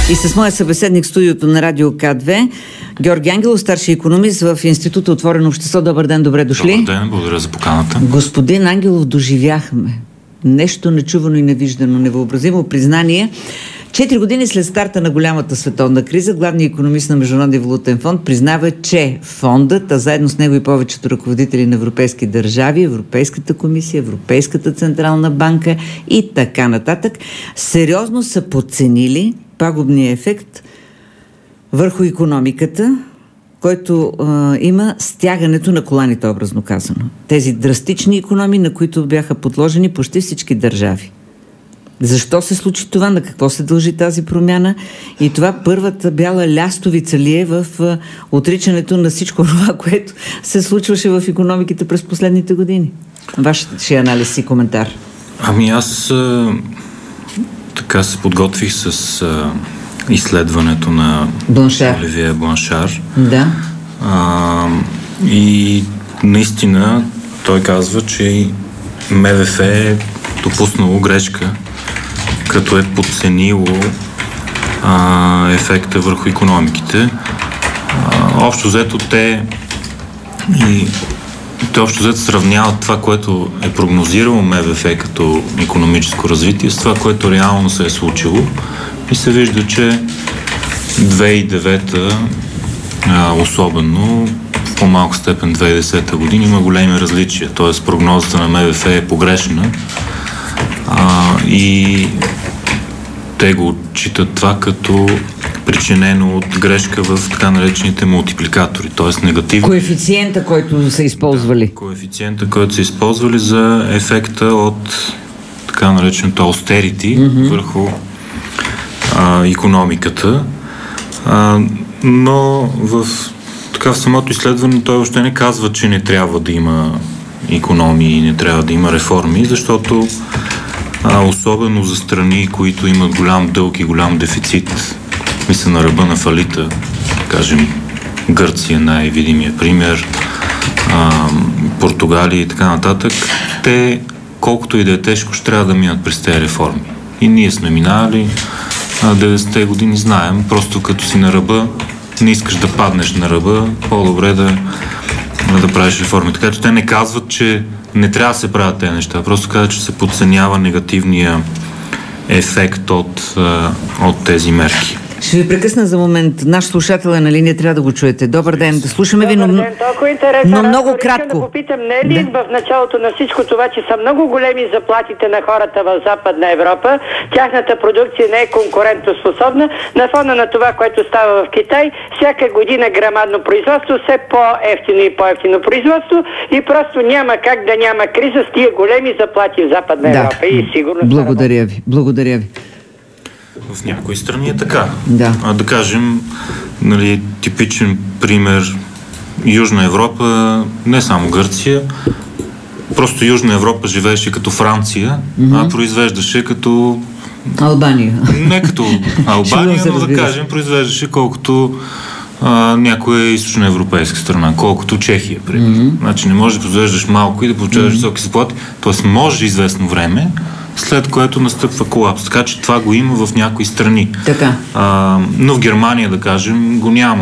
И с моя събеседник в студиото на Радио К2, Георги Ангелов, старши икономист в Института Отворено общество. Добър ден, добре дошли. Добър ден, благодаря за поканата. Господин Ангелов, доживяхме нещо нечувано и невиждано, невъобразимо признание. 4 години след старта на голямата световна криза, главният икономист на Международния валутен фонд признава, че фондът, а заедно с него и повечето ръководители на европейски държави, Европейската комисия, Европейската централна банка и така нататък, сериозно са подценили пагубния ефект върху икономиката, който има стягането на коланите, образно казано. Тези драстични икономии, на които бяха подложени почти всички държави. Защо се случи това? На какво се дължи тази промяна? И това първата бяла лястовица ли е в отричането на всичко това, което се случваше в икономиките през последните години? Вашия анализ и коментар. Ами аз така се подготвих с изследването на Оливие Бланшар. Да. И наистина той казва, че МВФ е допуснало грешка, като е подценило ефекта върху икономиките. Общо взето те общо взето сравняват това, което е прогнозирало МВФ като икономическо развитие с това, което реално се е случило. И се вижда, че 2009 особено, в по-малка степен 2010 година, има големи различия. Т.е. прогнозата на МВФ е погрешна и те го отчитат това като причинено от грешка в така наречените мултипликатори, т.е. негативни. Коефициента, който са използвали. Да, коефициента, който са използвали за ефекта от така нареченото austerity върху икономиката. Но в самото изследване той още не казва, че не трябва да има икономии и не трябва да има реформи, защото особено за страни, които имат голям дълг и голям дефицит, мисля на ръба на фалита, кажем Гърция, най-видимия пример, Португалия и така нататък, те, колкото и да е тежко, ще трябва да минат през тези реформи. И ние сме минали 90-те години, знаем, просто като си на ръба, не искаш да паднеш на ръба, по-добре да правиш реформи. Така че те не казват, че не трябва да се правят тези неща, просто казват, че се подценява негативния ефект от тези мерки. Ще ви прекъсна за момент. Наш слушател е на линия, трябва да го чуете. Добър ден, да слушаме ви, но много кратко. Искам да попитам, не е ли в началото на всичко това, че са много големи заплатите на хората в Западна Европа, тяхната продукция не е конкурентоспособна, на фона на това, което става в Китай, всяка година грамадно производство, все по-ефтино и по-ефтино производство и просто няма как да няма криза с тия големи заплати в Западна Европа. И сигурно. Благодаря ви. В някои страни е така. Да. Да кажем, типичен пример Южна Европа, не само Гърция, просто Южна Европа живееше като Франция, а произвеждаше като Албания. Не като Албания, но да кажем, произвеждаше колкото някоя източноевропейска страна, колкото Чехия, примерно. Значи не можеш да произвеждаш малко и да получаваш високи заплати, т.е. може известно време, след което настъпва колапс. Така че това го има в някои страни. Така. Но в Германия, да кажем, го няма.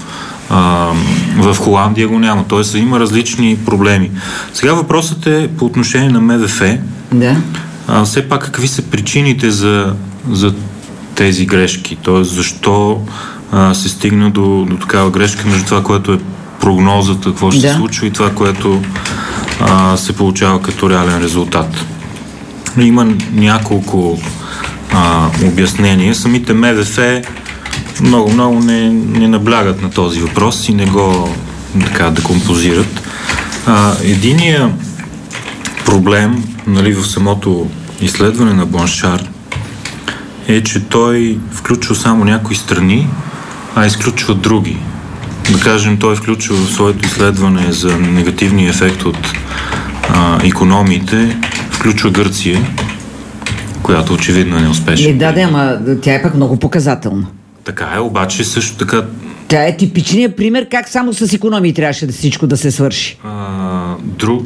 В Холандия го няма. Тоест има различни проблеми. Сега въпросът е по отношение на МВФ. Да. Все пак какви са причините за тези грешки? Тоест защо се стигна до такава грешка между това, което е прогнозата, какво ще се случва и това, което се получава като реален резултат. Има няколко обяснения. Самите МВФ много не наблягат на този въпрос и не го така декомпозират. Единият проблем в самото изследване на Бланшар е, че той включва само някои страни, а изключва други. Да кажем, той включва в своето изследване за негативния ефект от икономиите, включва Гърция, която очевидно е неуспешна. Ама тя е пък много показателна. Така е, обаче също така... Тя е типичният пример как само с икономии трябваше всичко да се свърши.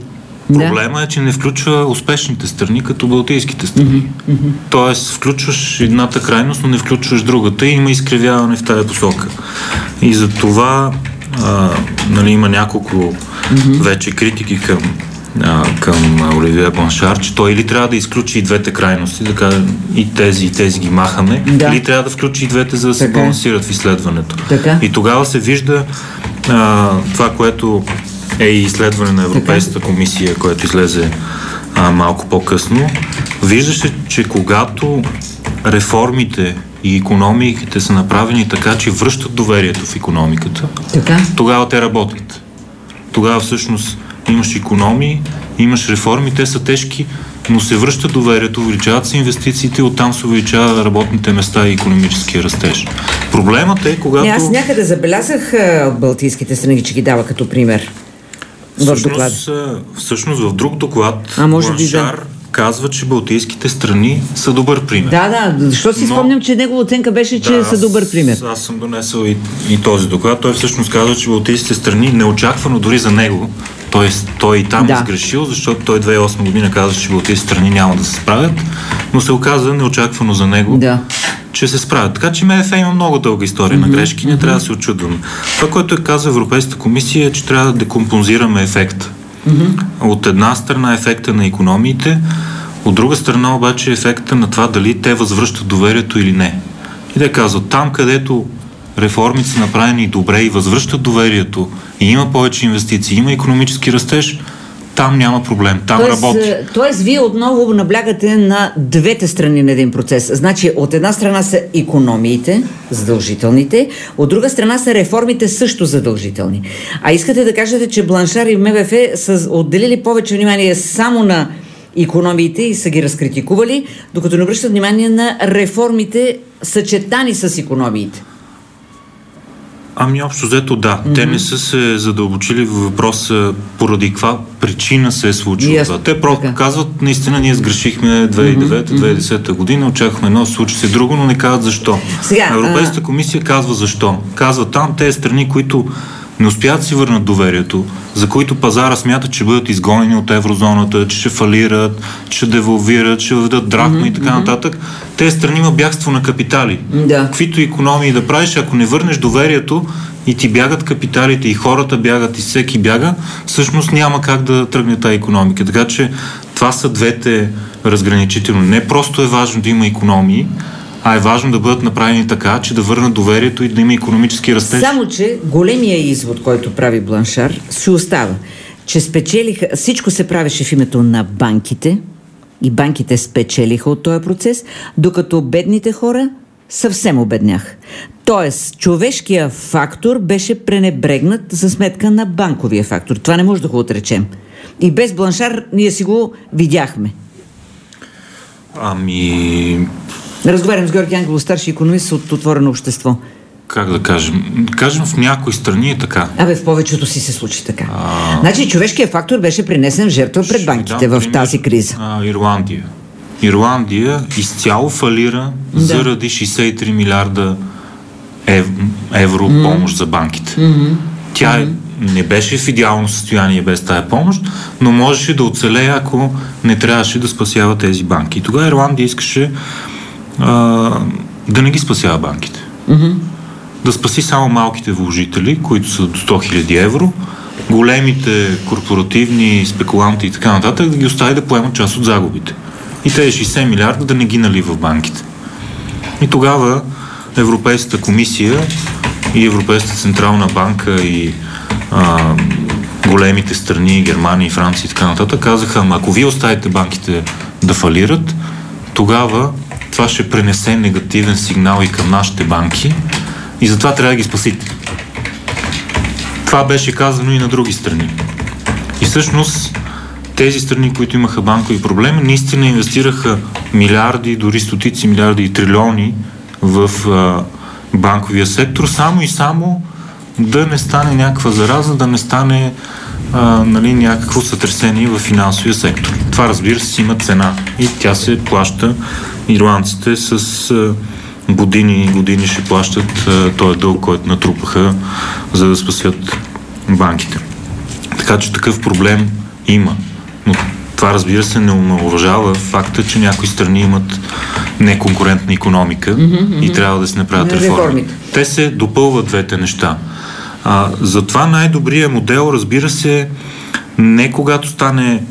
Проблема е, че не включва успешните страни, като балтийските страни. Тоест, включваш едната крайност, но не включваш другата и има изкривяване в тази посока. И за това има няколко вече критики към Оливие Бланшар, че той или трябва да изключи и двете крайности, да кажа, и тези ги махаме, или трябва да включи и двете, за да се балансират в изследването. И тогава се вижда това, което е и изследване на Европейската комисия, което излезе малко по-късно. Виждаше, че когато реформите и икономиките са направени така, че връщат доверието в икономиката, тогава те работят. Тогава всъщност имаш икономии, имаш реформи, те са тежки, но се връща доверието, увеличават се инвестициите, оттам се увеличава работните места и икономическия растеж. Проблемът е, когато... Аз някъде забелязах балтийските страни, че ги дава като пример. Всъщност в друг доклад Бланшар казва, че балтийските страни са добър пример. Да, защото си спомням, че негова оценка беше, че са добър пример. Аз съм донесъл и този доклад. Той всъщност казва, че балтийските страни неочаквано дори за него, т.е. той и там изгрешил, защото той 2008 година казва, че балтийските страни няма да се справят, но се оказа неочаквано за него, че се справят. Така че МВФ има много дълга история на грешки, не трябва да се очудваме. Това, което казва Европейската комисия, е, че трябва да декомпозираме ефекта. От една страна ефекта на икономиите, от друга страна обаче ефекта на това дали те възвръщат доверието или не. И те казват, там където реформите са направени добре и възвръщат доверието и има повече инвестиции, има икономически растеж, там няма проблем, там работи. Тоест, вие отново наблягате на двете страни на един процес. Значи, от една страна са икономиите, задължителните, от друга страна са реформите също задължителни. А искате да кажете, че Бланшар и МВФ са отделили повече внимание само на икономиите и са ги разкритикували, докато не обръщат внимание на реформите, съчетани с икономиите. Общо взето Те не са се задълбочили в въпроса поради каква причина се е случило това. Те просто казват, наистина ние сгрешихме 2009-2010 година, очаквахме едно, случи се друго, но не казват защо. Европейската комисия казва защо. Казва там тези страни, които не успяват да си върнат доверието, за които пазара смята, че бъдат изгонени от еврозоната, че ще фалират, че ще девалвират, ще въведат драхма и така нататък. Тези страни има бягство на капитали. Каквито икономии да правиш, ако не върнеш доверието и ти бягат капиталите и хората бягат и всеки бяга, всъщност няма как да тръгне тази икономика. Така че това са двете разграничителни. Не просто е важно да има икономии, а е важно да бъдат направени така, че да върнат доверието и да има икономически растеж. Само, че големия извод, който прави Бланшар, се остава, че спечелиха, всичко се правеше в името на банките и банките спечелиха от този процес, докато бедните хора съвсем обедняха. Тоест, човешкия фактор беше пренебрегнат за сметка на банковия фактор. Това не може да го отречем. И без Бланшар ние си го видяхме. Разговарям с Георги Ангелов, старши икономист от Отворено общество. Как да кажем? Кажем, в някои страни е така. В повечето си се случи така. Значи човешкият фактор беше принесен в жертва пред банките в тази криза. Ирландия изцяло фалира заради 63 милиарда евро помощ за банките. Тя не беше в идеално състояние без тая помощ, но можеше да оцелее, ако не трябваше да спасява тези банки. И тогава Ирландия искаше да не ги спасява банките. Да спаси само малките вложители, които са до 100 000 евро, големите корпоративни спекуланти и така нататък, да ги остави да поемат част от загубите. И тези 60 милиарда да не ги налива в банките. И тогава Европейската комисия и Европейската централна банка и големите страни, Германия, Франция и така нататък, казаха, ако вие оставите банките да фалират, тогава това ще пренесе негативен сигнал и към нашите банки и затова трябва да ги спасите. Това беше казано и на други страни. И всъщност тези страни, които имаха банкови проблеми, наистина инвестираха милиарди, дори стотици милиарди и трилиони в банковия сектор, само да не стане някаква зараза, да не стане някакво сътресение в финансовия сектор. Това, разбира се, има цена и тя се плаща. Ирландците с години ще плащат този дълг, който натрупаха, за да спасят банките. Така че такъв проблем има. Но това, разбира се, не омаловажава факта, че някои страни имат неконкурентна икономика и трябва да се направят реформи. Те се допълват двете неща. Затова най-добрият модел, разбира се, не когато стане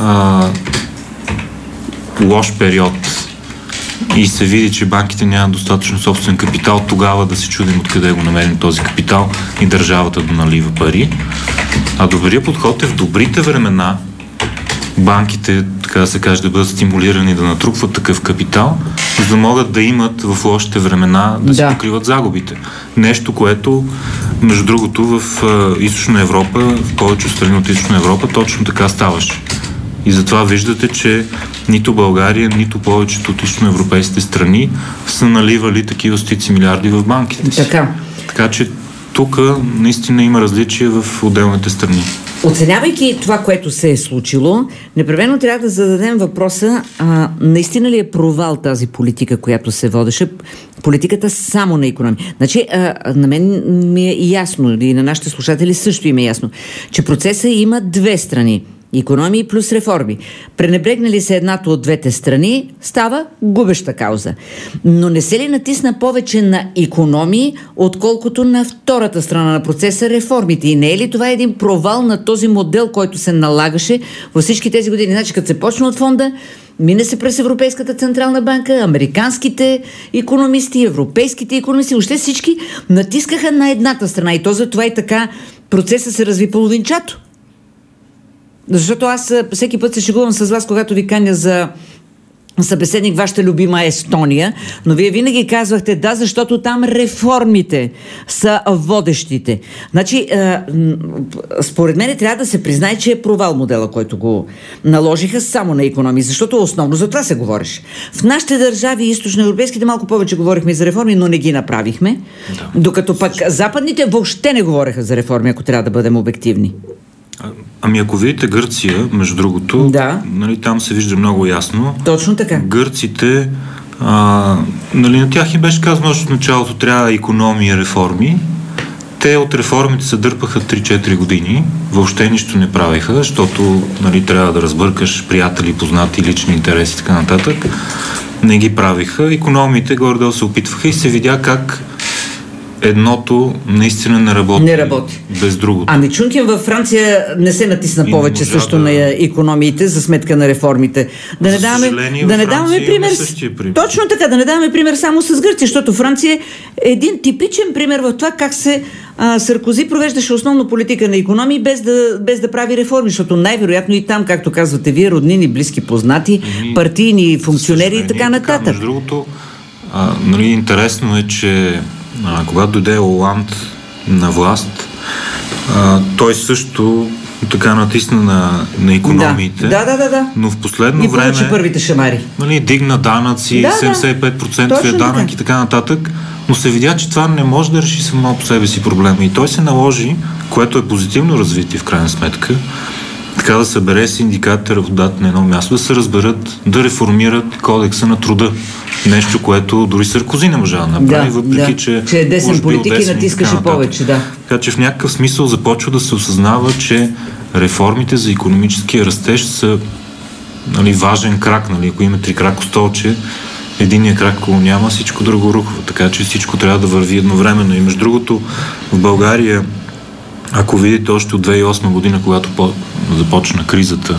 лош период и се види, че банките нямат достатъчно собствен капитал, тогава да се чудим откъде го намерим този капитал и държавата да налива пари. А добрият подход е в добрите времена банките, така да се каже, да бъдат стимулирани да натрупват такъв капитал, за да могат да имат в лошите времена да се покриват загубите. Нещо, което, между другото, в Източна Европа, в повече страни от Източна Европа, точно така ставаше. И затова виждате, че нито България, нито повечето от източноевропейските страни са наливали такива стотици милиарди в банките си. Така че тук наистина има различия в отделните страни. Оценявайки това, което се е случило, непременно трябва да зададем въпроса, наистина ли е провал тази политика, която се водеше, политиката само на икономия? Значи, на мен ми е ясно, и на нашите слушатели също им е ясно, че процесът има две страни. Икономии плюс реформи. Пренебрегнали се едната от двете страни, става губеща кауза. Но не се ли натисна повече на икономии, отколкото на втората страна на процеса, реформите? И не е ли това един провал на този модел, който се налагаше във всички тези години? Значи, като се почна от фонда, мине се през Европейската централна банка, американските икономисти, европейските икономисти, въобще всички натискаха на едната страна. И то затова и така процесът се разви половинчато. Защото аз всеки път се шегувам с вас, когато ви каня за събеседник вашата любима Естония, но вие винаги казвахте да, защото там реформите са водещите. Значи, според мен трябва да се признае, че е провал модела, който го наложиха само на икономии, защото основно за това се говореше. В нашите държави, източноевропейските, малко повече говорихме за реформи, но не ги направихме, докато пък западните въобще не говореха за реформи, ако трябва да бъдем обективни. Ами ако видите Гърция, между другото, нали, там се вижда много ясно. Точно така. Гърците, нали, на тях им беше казано още в началото, трябва икономия, реформи. Те от реформите се дърпаха 3-4 години, въобще нищо не правиха, защото, нали, трябва да разбъркаш приятели, познати, лични интереси и така нататък. Не ги правиха. Икономиите горе-долу се опитваха и се видя как едното наистина не работи. Без другото. Ами Чункин във Франция не се натисна повече също на икономиите за сметка на реформите. Да не даваме пример. Точно така, да не даваме пример само с Гърция, защото Франция е един типичен пример в това как се Саркози провеждаше основно политика на икономии без да прави реформи, защото най-вероятно и там, както казвате вие, роднини, близки, познати, партийни функционери и така нататък. Между другото, нали, интересно е, че когато дойде Оланд на власт, той също така натисна на икономиите. Да. Но в последно време... И получи първите шамари. Нали, дигна данъци, 75% данък и така нататък, но се видя, че това не може да реши само по себе си проблема. И той се наложи, което е позитивно развитие в крайна сметка, така да събере синдикатите, работодателите на едно място, да се разберат, да реформират кодекса на труда. Нещо, което дори Саркози не можа да направи, въпреки че е десен политик и натискаше повече. Така че в някакъв смисъл започва да се осъзнава, че реформите за икономическия растеж са, нали, важен крак. Нали, ако има 3 крако столче, единия крак, ако няма, всичко друго рухва. Така че всичко трябва да върви едновременно. И между другото, в България, ако видите още от 2008 година, когато започна кризата,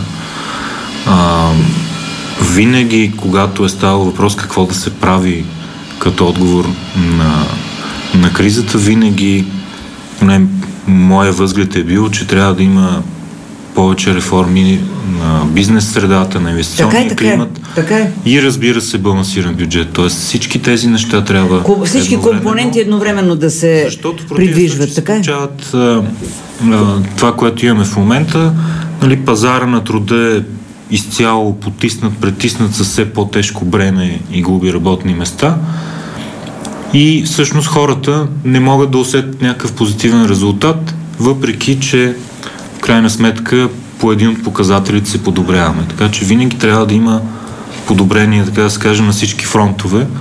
винаги, когато е ставало въпрос какво да се прави като отговор на кризата, винаги моя възглед е бил, че трябва да има повече реформи на бизнес средата, на инвестиционния климат и, разбира се, балансиран бюджет. Тоест всички тези неща трябва всички компоненти едновременно да се придвижват. Защото получават това, което имаме в момента. Нали, пазара на труда е изцяло притиснат със все по-тежко бреме и губи работни места. И всъщност хората не могат да усетят някакъв позитивен резултат, въпреки че в крайна сметка по един от показателите се подобряваме. Така че винаги трябва да има подобрение, така да се каже, на всички фронтове,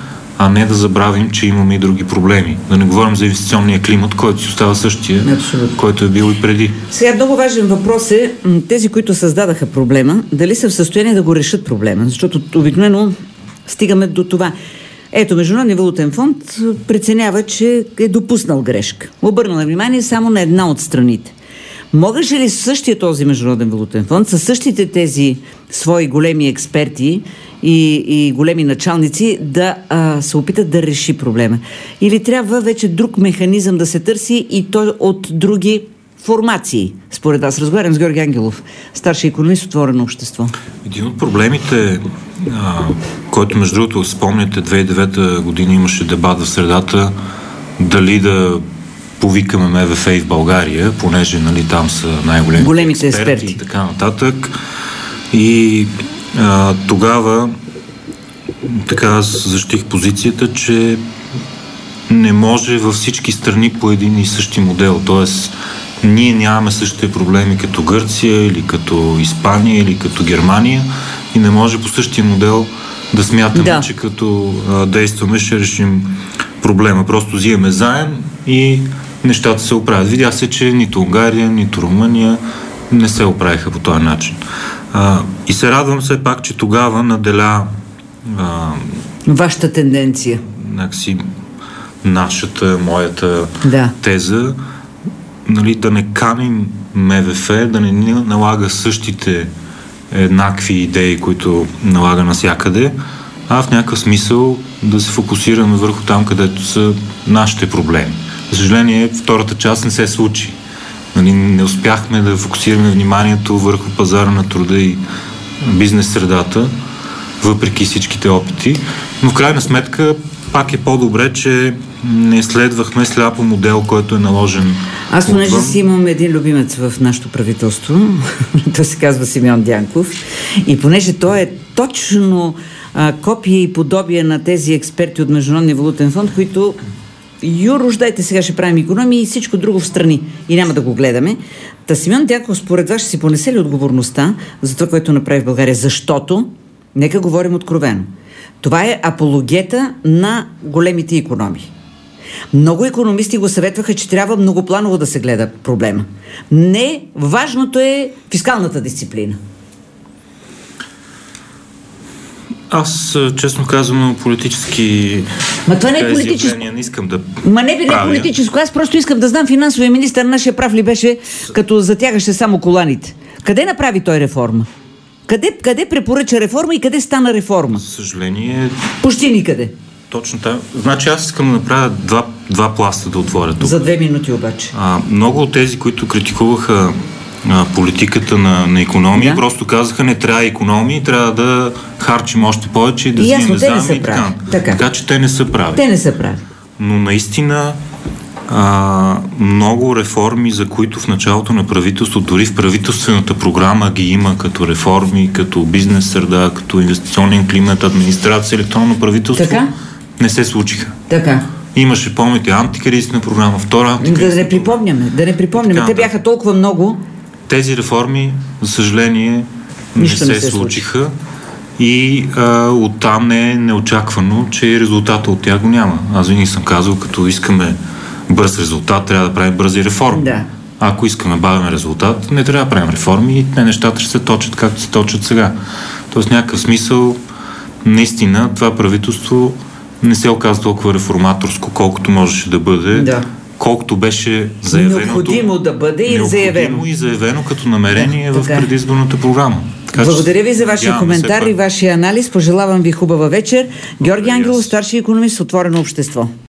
а не да забравим, че имаме и други проблеми. Да не говорим за инвестиционния климат, който си остава същия, който е бил и преди. Сега много важен въпрос е тези, които създадаха проблема, дали са в състояние да го решат проблема, защото обикновено стигаме до това. Ето, Международният валутен фонд преценява, че е допуснал грешка. Обърна внимание само на една от страните. Могаше ли същия този Международен валутен фонд, със същите тези свои големи експерти и големи началници да се опитат да реши проблема? Или трябва вече друг механизъм да се търси и той от други формации? Според вас, разговарям с Георги Ангелов, старши икономист, Отворено общество. Един от проблемите, който между другото спомняте, 2009 година имаше дебат в средата дали да повикаме МВФ и в България, понеже там са най-големите експерти и така нататък. И тогава така защитих позицията, че не може във всички страни по един и същи модел. Тоест, ние нямаме същите проблеми като Гърция или като Испания или като Германия и не може по същия модел да смятаме, че като действаме ще решим проблема. Просто взимаме заем и нещата се оправят. Видя се, че нито Унгария, нито Румъния не се оправиха по този начин. И се радвам все пак, че тогава наделя вашата тенденция. Нашата, моята теза, да не каним МВФ, да не налага същите еднакви идеи, които налага навсякъде, а в някакъв смисъл да се фокусираме върху там, където са нашите проблеми. За съжаление, втората част не се случи. Не успяхме да фокусираме вниманието върху пазара на труда и бизнес средата, въпреки всичките опити. Но в крайна сметка пак е по-добре, че не следвахме сляпо модел, който е наложен. Аз понеже си имам един любимец в нашето правителство, той се казва Симеон Дянков, и понеже той е точно копия и подобие на тези експерти от Международния валутен фонд, които рождайте, сега ще правим икономии и всичко друго в страни и няма да го гледаме. Та Симеон Дянков според вас ще си понесе ли отговорността за това, което направи в България? Защото, нека говорим откровено, това е апологета на големите икономии. Много икономисти го съветваха, че трябва многопланово да се гледа проблема. Не, важното е фискалната дисциплина. Аз, честно казвам, политически това не е политическо. Не искам да не е политическо. Аз просто искам да знам финансовия министър нашия прав ли беше, като затягаше само коланите. Къде направи той реформа? Къде препоръча реформа и къде стана реформа? За съжаление... Почти никъде. Точно така. Значи аз искам да направя два пласта да отворя тук. За 2 минути обаче. Много от тези, които критикуваха политиката на икономия, просто казаха, не трябва икономии, трябва да харчим още повече и да взимаме заеми и така че те не са прави. Те не са прави. Но наистина много реформи, за които в началото на правителството, дори в правителствената програма ги има като реформи, като бизнес среда, като инвестиционен климат, администрация, електронно правителство, не се случиха. Така. Имаше, помните, антикризисна програма, втора антикризисна. Да не припомняме. Те бяха толкова много. Тези реформи, за съжаление, не се случиха и оттам е неочаквано, че резултата от тях го няма. Аз винаги съм казал, като искаме бърз резултат, трябва да правим бързи реформи. Да. Ако искаме бавен резултат, не трябва да правим реформи и нещата ще се точат както се точат сега. Тоест някакъв смисъл, наистина, това правителство не се оказа толкова реформаторско, колкото можеше да бъде, колкото беше заявено. Необходимо да бъде и заявено като намерение в предизборната програма. Благодаря ви за вашия коментар и вашия анализ. Пожелавам ви хубава вечер. Георги Ангелов, старши икономист, Отворено общество.